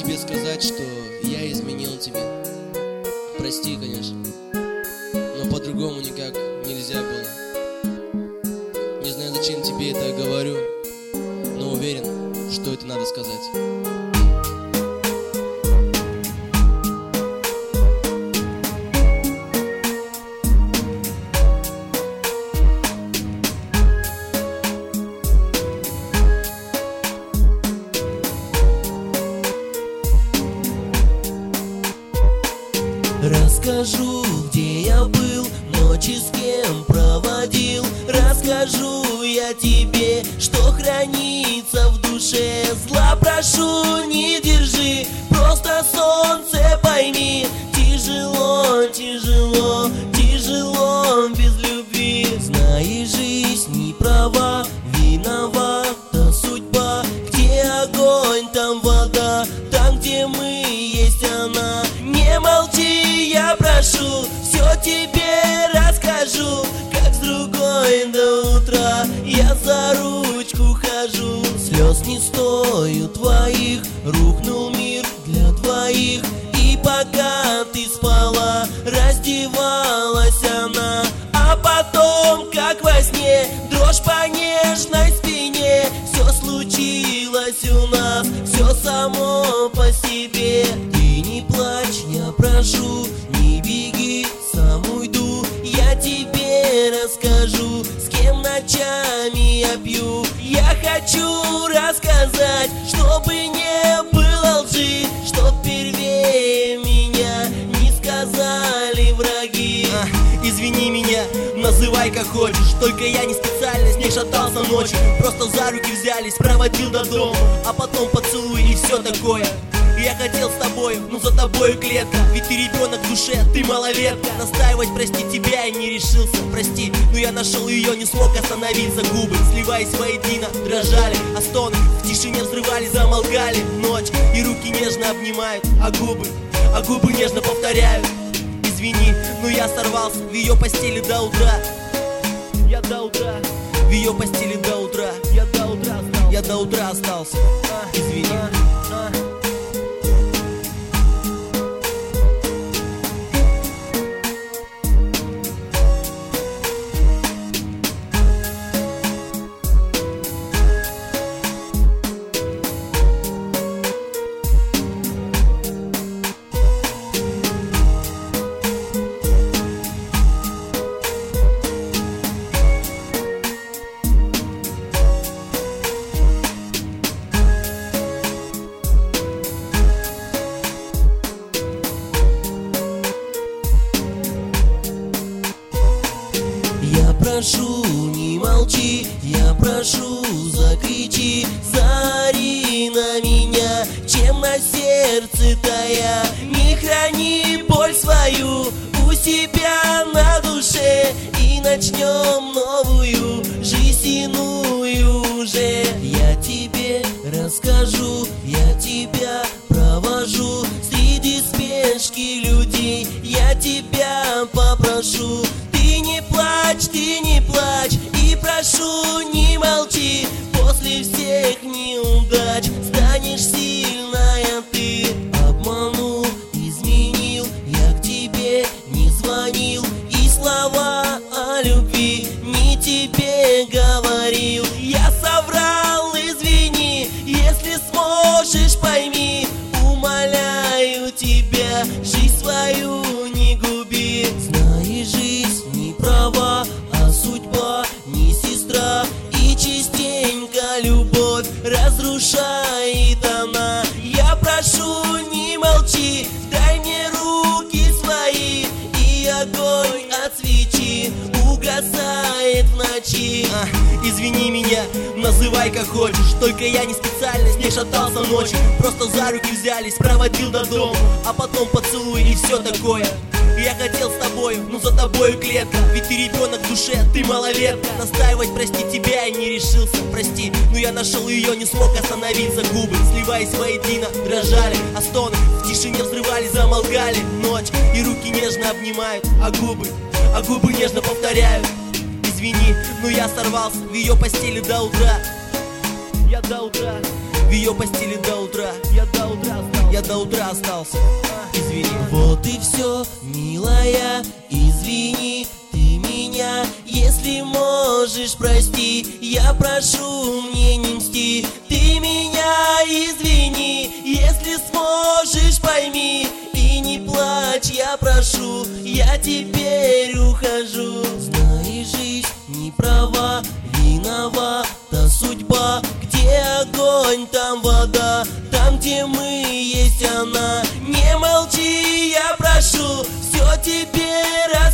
тебе сказать, что я изменил тебе. Прости, конечно, но по-другому никак нельзя было. Не знаю, зачем тебе это говорю, но уверен, что это надо сказать. Расскажу, где я был, ночи с кем проводил. Расскажу я тебе, что хранится в душе. Зла прошу, не держи, просто солнце пойми. Тяжело, тяжело, тяжело без любви. Знаешь, жизнь не права, виновата судьба. Где огонь, там вода, там, где мы, есть она. Не молчи, я прошу, все тебе расскажу. Как с другой до утра я за ручку хожу. Слез не стою твоих, рухнул мир для двоих. И пока ты спала, раздевалась она. А потом, как во сне, дрожь по нежной спине. Все случилось у нас, все само по себе. Ты не плачь, я прошу, не беги, сам уйду. Я тебе расскажу, с кем ночами я пью. Я хочу рассказать, чтобы не было лжи, чтоб первее меня не сказали враги. Извини меня, называй как хочешь, только я не специально с ней шатался ночью. Просто за руки взялись, проводил до дома, а потом поцелуй и все такое. Я хотел с тобой, но за тобою клетка. Ведь ты ребенок в душе, ты малолетка. Настаивать, прости тебя, я не решился. Прости, но я нашел ее, не смог остановиться. Губы, сливаясь воедино, дрожали, а стоны в тишине взрывали, замолкали. Ночь, и руки нежно обнимают, а губы нежно повторяют. Извини, но я сорвался в ее постели до утра. Я до утра, в ее постели до утра. Я до утра остался. Извини. Я прошу, не молчи, я прошу, закричи, заори на меня, чем на сердце тая. Не храни боль свою у себя на душе, и начнем новую жизнь иную уже. Я тебе расскажу, я тебя провожу среди спешки людей. Я тебя попрошу, ты не плачь, и прошу, не молчи. После всех неудач станешь сильная ты. Обманул, изменил, я к тебе не звонил, и слова о любви не тебе говорил. Я соврал, извини, если сможешь, пойми. Умоляю тебя, жизнь свою не губи. Знаешь, жизнь не права, а судьба не сестра. И частенько любовь разрушает она. Я прошу, не молчи, дай мне руки свои, и огонь от свечи угасает в ночи. Извини меня, называй как хочешь, только я не специально с ней шатался ночью. Просто за руки взялись, проводил до дома, а потом поцелуй и все такое. Я хотел с тобой, но за тобою клетка. Ведь ты ребенок в душе, ты малолетка. Настаивать, прости тебя, я не решился. Прости, но я нашел ее, не смог остановиться. Губы, сливаясь воедино, дрожали, а стоны в тишине взрывали, замолкали. Ночь, и руки нежно обнимают, а губы нежно повторяют. Извини, но я сорвался в ее постели до утра. Я до утра, в в ее постели до утра. Я до утра остался. Извини. Вот и все, милая, извини ты меня. Если можешь, прости, я прошу, мне не мсти. Ты меня извини, если сможешь, пойми. И не плачь, я прошу, я теперь ухожу. Знаешь, жизнь не права, виновата судьба. Где огонь, там вода, там, где мы, есть она. Не молчи, я прошу, все теперь